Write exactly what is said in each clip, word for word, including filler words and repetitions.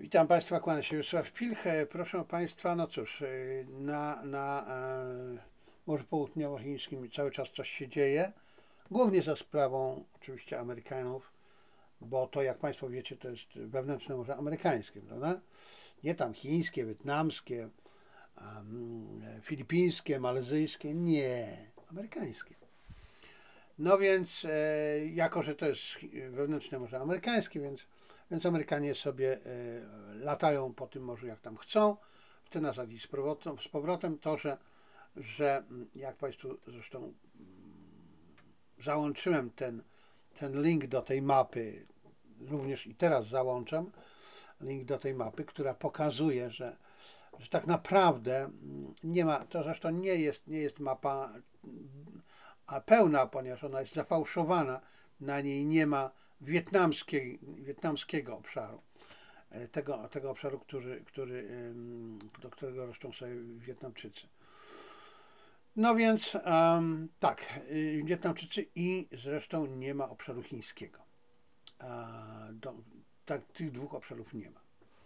Witam Państwa, kłania się Wiesław Pilch. E, Proszę Państwa, no cóż, e, na, na e, Morzu Południowochińskim cały czas coś się dzieje, głównie za sprawą oczywiście Amerykanów, bo to, jak Państwo wiecie, to jest wewnętrzne morze amerykańskie, prawda? Nie tam chińskie, wietnamskie, um, filipińskie, malezyjskie, nie, amerykańskie. No więc, e, jako że to jest wewnętrzne morze amerykańskie, więc, więc Amerykanie sobie e, latają po tym morzu jak tam chcą. W te nazad i z powrotem, z powrotem to, że, że mm, jak Państwu zresztą mm, załączyłem ten, ten link do tej mapy, również i teraz załączam link do tej mapy, która pokazuje, że, że tak naprawdę mm, nie ma, to zresztą nie jest, nie jest mapa a pełna, ponieważ ona jest zafałszowana, na niej nie ma wietnamskiej, wietnamskiego obszaru, e, tego, tego obszaru, który, który, do którego roszczą sobie Wietnamczycy. No więc um, tak, y, Wietnamczycy i zresztą nie ma obszaru chińskiego. A, do, tak, tych dwóch obszarów nie ma.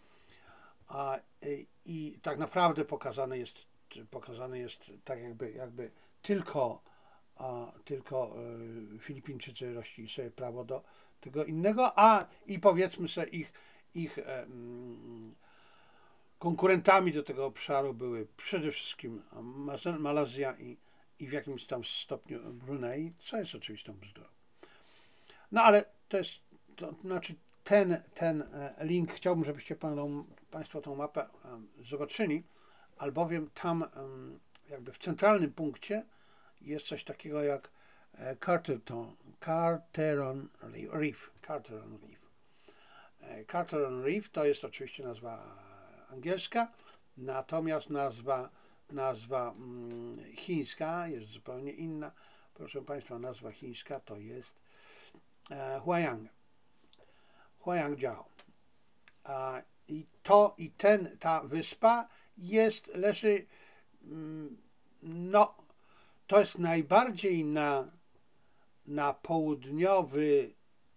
A, y, I tak naprawdę pokazane jest, pokazane jest tak jakby, jakby tylko a tylko y, Filipińczycy rościli sobie prawo do tego innego, a i powiedzmy sobie ich, ich mm, konkurentami do tego obszaru były przede wszystkim Malazja i, i w jakimś tam stopniu Brunei, co jest oczywistą bzdurą. No ale to jest, to znaczy ten, ten e, link, chciałbym, żebyście paną, Państwo tą mapę um, zobaczyli, albowiem tam um, jakby w centralnym punkcie jest coś takiego jak e, Carterton, Carteron Reef. Carteron Reef. E, Carteron Reef to jest oczywiście nazwa angielska, natomiast nazwa, nazwa mm, chińska jest zupełnie inna. Proszę Państwa, nazwa chińska to jest e, Huayang, Huayangjiao. A, I to i ten, ta wyspa jest, leży, mm, no, to jest najbardziej na na południowy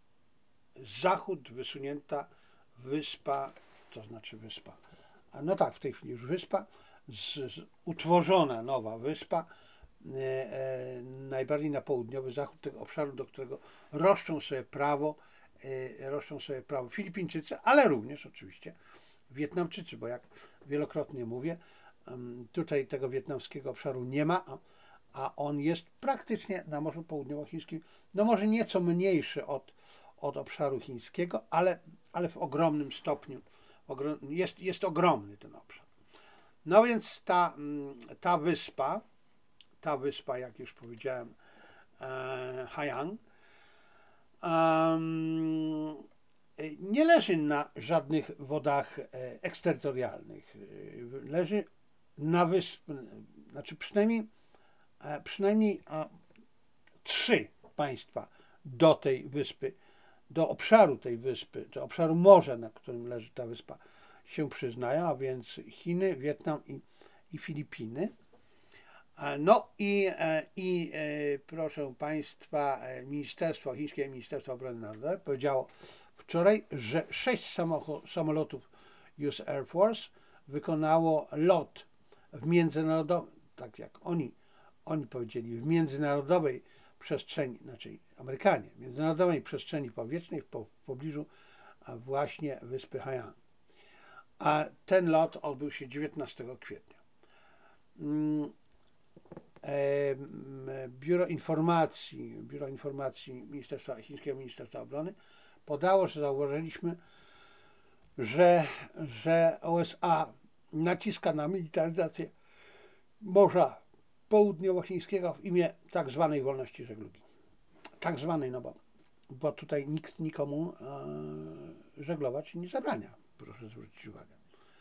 zachód wysunięta wyspa, to znaczy wyspa, a no tak, w tej chwili już wyspa, z, z, utworzona nowa wyspa, e, e, najbardziej na południowy zachód tego obszaru, do którego roszczą sobie prawo, e, roszczą sobie prawo Filipińczycy, ale również oczywiście Wietnamczycy, bo jak wielokrotnie mówię, tutaj tego wietnamskiego obszaru nie ma, a a on jest praktycznie na Morzu Południowochińskim, no może nieco mniejszy od, od obszaru chińskiego, ale, ale w ogromnym stopniu jest, jest ogromny ten obszar. No więc ta, ta wyspa, ta wyspa, jak już powiedziałem, e, Hainan, um, nie leży na żadnych wodach e, eksterytorialnych. Leży na wyspie, znaczy przynajmniej przynajmniej trzy państwa do tej wyspy, do obszaru tej wyspy, do obszaru morza, na którym leży ta wyspa, się przyznają, a więc Chiny, Wietnam i, i Filipiny. No i, i proszę Państwa, Ministerstwo, chińskie Ministerstwo Obrony Narodowej powiedziało wczoraj, że sześć samolotów U S Air Force wykonało lot w międzynarodowym, tak jak oni, oni powiedzieli, w międzynarodowej przestrzeni, znaczy Amerykanie, w międzynarodowej przestrzeni powietrznej w, po, w pobliżu właśnie wyspy Hainan. A ten lot odbył się dziewiętnastego kwietnia. Biuro Informacji, Biuro Informacji Ministerstwa, Chińskiego Ministerstwa Obrony podało, że zauważyliśmy, że, że U S A naciska na militaryzację Morza Południowochińskiego w imię tak zwanej wolności żeglugi. Tak zwanej, no bo, bo tutaj nikt nikomu e, żeglować nie zabrania, proszę zwrócić uwagę.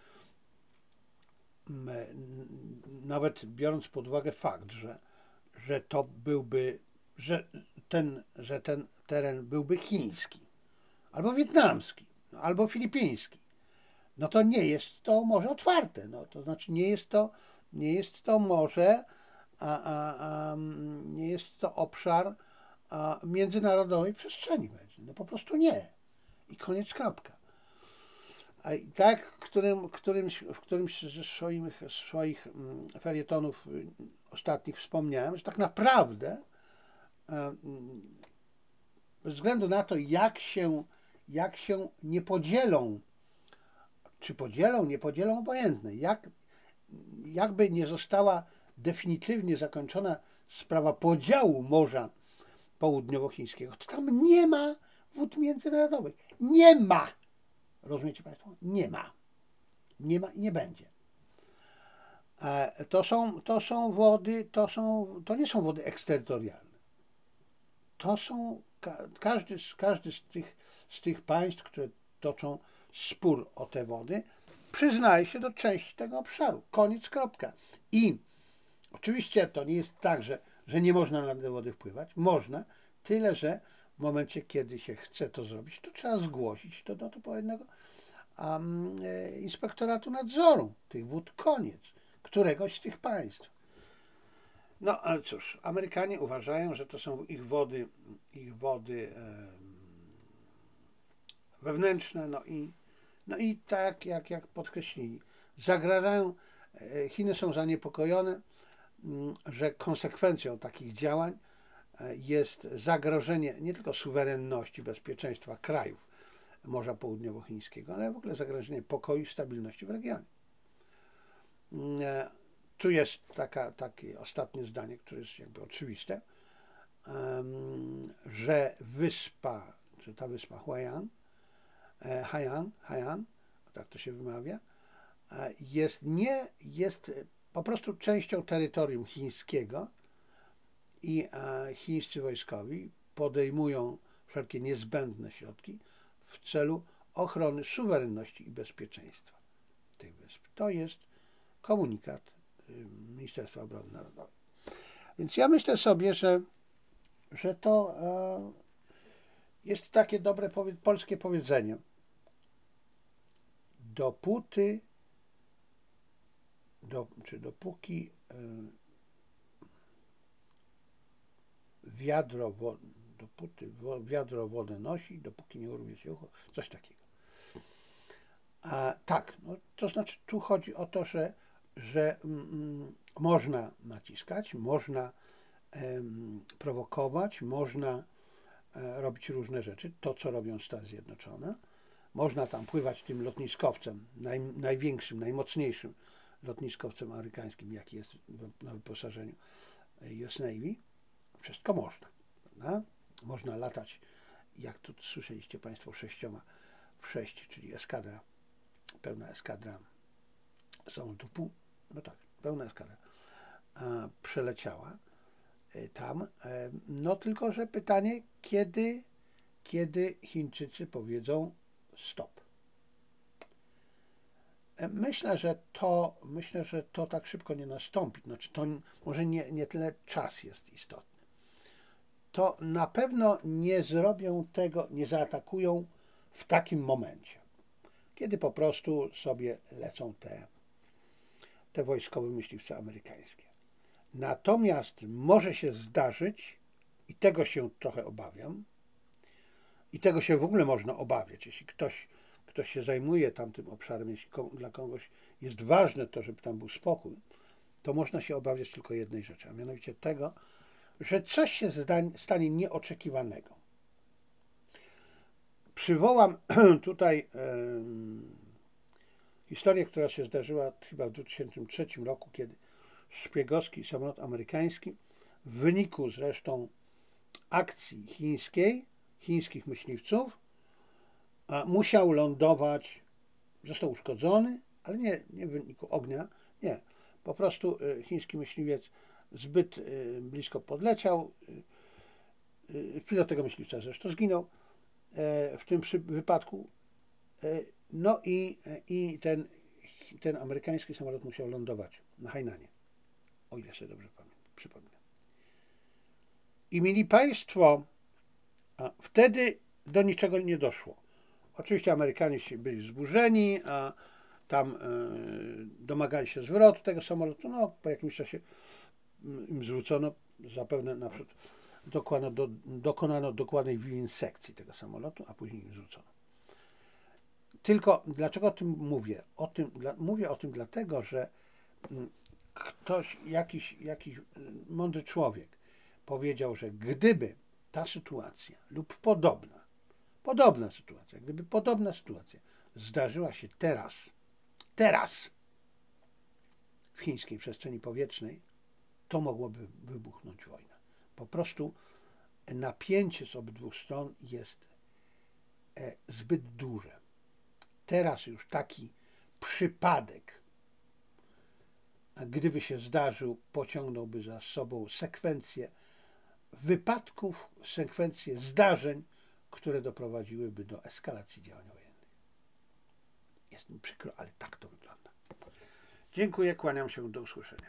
Nawet biorąc pod uwagę fakt, że, że to byłby, że ten, że ten teren byłby chiński, albo wietnamski, albo filipiński, no to nie jest to morze otwarte, no to znaczy nie jest to, nie jest to morze, a, a, a nie jest to obszar a, międzynarodowej przestrzeni. No po prostu nie. I koniec, kropka. A i tak, w którym, którymś, w którymś ze swoich, swoich mm, felietonów y, ostatnich wspomniałem, że tak naprawdę e, mm, bez względu na to, jak się, jak się nie podzielą, czy podzielą, nie podzielą, obojętne, jak, jakby nie została definitywnie zakończona sprawa podziału Morza Południowochińskiego, to tam nie ma wód międzynarodowych. Nie ma! Rozumiecie Państwo? Nie ma. Nie ma i nie będzie. E, To są, to są wody, to, są, to nie są wody eksterytorialne. To są, każdy, każdy z, tych, z tych państw, które toczą spór o te wody, przyznaje się do części tego obszaru. Koniec, kropka. I oczywiście to nie jest tak, że, że nie można na te wody wpływać. Można, tyle że w momencie, kiedy się chce to zrobić, to trzeba zgłosić to do odpowiedniego um, inspektoratu nadzoru tych wód. Koniec. Któregoś z tych państw. No ale cóż, Amerykanie uważają, że to są ich wody, ich wody wewnętrzne, no i, no i tak jak, jak podkreślili, zagrażają, Chiny są zaniepokojone, że konsekwencją takich działań jest zagrożenie nie tylko suwerenności, bezpieczeństwa krajów Morza Południowochińskiego, ale w ogóle zagrożenie pokoju i stabilności w regionie. Tu jest taka, takie ostatnie zdanie, które jest jakby oczywiste, że wyspa, czy ta wyspa Hainan, Hainan, Hainan, tak to się wymawia, jest nie, jest po prostu częścią terytorium chińskiego i chińscy wojskowi podejmują wszelkie niezbędne środki w celu ochrony suwerenności i bezpieczeństwa tych wysp. To jest komunikat Ministerstwa Obrony Narodowej. Więc ja myślę sobie, że, że to jest takie dobre polskie powiedzenie. Dopóty, do, czy dopóki wiadro, dopóty wiadro wodę nosi, dopóki nie urwie się ucho, coś takiego. A tak, no, to znaczy tu chodzi o to, że, że mm, można naciskać, można em, prowokować, można e, robić różne rzeczy, to co robią Stany Zjednoczone. Można tam pływać tym lotniskowcem, naj, największym, najmocniejszym lotniskowcem amerykańskim, jaki jest na wyposażeniu U S Navy. Wszystko można. Prawda? Można latać, jak tu słyszeliście Państwo, sześcioma w sześć, czyli eskadra, pełna eskadra samolotów, pół, no tak, pełna eskadra a, przeleciała tam. No tylko, że pytanie, kiedy, kiedy Chińczycy powiedzą stop. Myślę, że to, myślę, że to tak szybko nie nastąpi. Znaczy, to może nie, nie tyle czas jest istotny. To na pewno nie zrobią tego, nie zaatakują w takim momencie, kiedy po prostu sobie lecą te, te wojskowe myśliwce amerykańskie. Natomiast może się zdarzyć, i tego się trochę obawiam, i tego się w ogóle można obawiać, jeśli ktoś, ktoś się zajmuje tamtym obszarem, jeśli dla kogoś jest ważne to, żeby tam był spokój, to można się obawiać tylko jednej rzeczy, a mianowicie tego, że coś się stanie nieoczekiwanego. Przywołam tutaj um, historię, która się zdarzyła chyba w dwa tysiące trzecim roku, kiedy szpiegowski samolot amerykański w wyniku zresztą akcji chińskiej, chińskich myśliwców, musiał lądować, został uszkodzony, ale nie, nie w wyniku ognia, nie. Po prostu chiński myśliwiec zbyt blisko podleciał, pilot tego myśliwca zresztą zginął w tym wypadku, no i, i ten, ten amerykański samolot musiał lądować na Hainanie, o ile sobie dobrze przypominam. I mieli Państwo, a wtedy do niczego nie doszło. Oczywiście Amerykanie byli wzburzeni, a tam domagali się zwrotu tego samolotu. No, po jakimś czasie im zwrócono, zapewne naprzód dokonano, do, dokonano dokładnej winsekcji tego samolotu, a później im zwrócono. Tylko dlaczego o tym mówię? O tym, dla, mówię o tym dlatego, że mm, ktoś, jakiś, jakiś y, mądry człowiek powiedział, że gdyby ta sytuacja lub podobna, podobna sytuacja, gdyby podobna sytuacja zdarzyła się teraz, teraz w chińskiej przestrzeni powietrznej, to mogłoby wybuchnąć wojna. Po prostu napięcie z obydwu stron jest e, zbyt duże. Teraz już taki przypadek, gdyby się zdarzył, pociągnąłby za sobą sekwencję wypadków, sekwencję zdarzeń, które doprowadziłyby do eskalacji działań wojennych. Jest mi przykro, ale tak to wygląda. Dziękuję, kłaniam się, do usłyszenia.